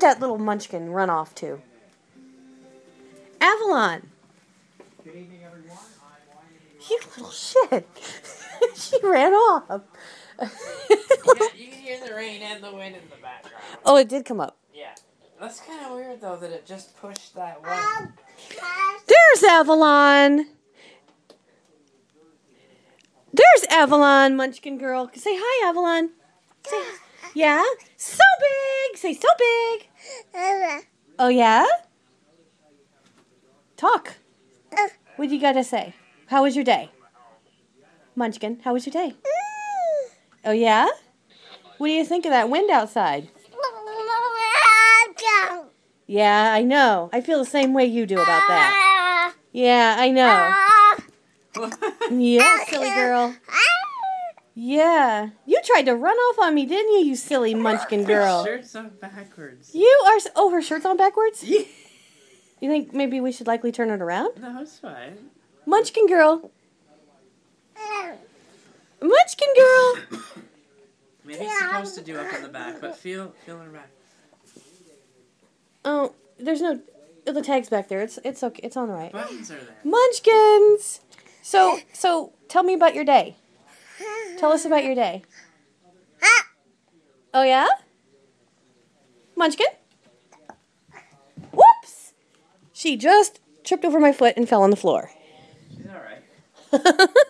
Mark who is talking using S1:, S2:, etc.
S1: that little munchkin run off to? Avalon.
S2: Good evening, everyone.
S1: You little shit. She ran off.
S3: You can hear the rain and the wind in the background.
S1: Oh, it did come up.
S3: Yeah. That's kind of weird, though, that it just pushed that way.
S1: There's Avalon. There's Avalon, Munchkin girl. Say hi, Avalon. Say hi. Yeah? So big. Say so big. Oh, yeah? Talk. What do you got to say? How was your day? Munchkin, how was your day? Oh, yeah? What do you think of that wind outside? Yeah, I know. I feel the same way you do about that. Yeah, I know. Yeah, silly girl. Yeah. You tried to run off on me, didn't you, you silly Munchkin girl?
S3: Her shirt's on backwards.
S1: You are... Oh, her shirt's on backwards?
S3: Yeah.
S1: You think maybe we should likely turn it around?
S3: No, it's fine.
S1: Munchkin girl. Munchkin girl.
S3: Maybe it's supposed to do up in the back, but feel her back.
S1: Oh, there's no... The tag's back there. It's okay. It's on the right.
S3: Buttons are there.
S1: Munchkins! So tell me about your day. Tell us about your day. Oh, yeah? Munchkin? Whoops! She just tripped over my foot and fell on the floor.
S3: She's alright.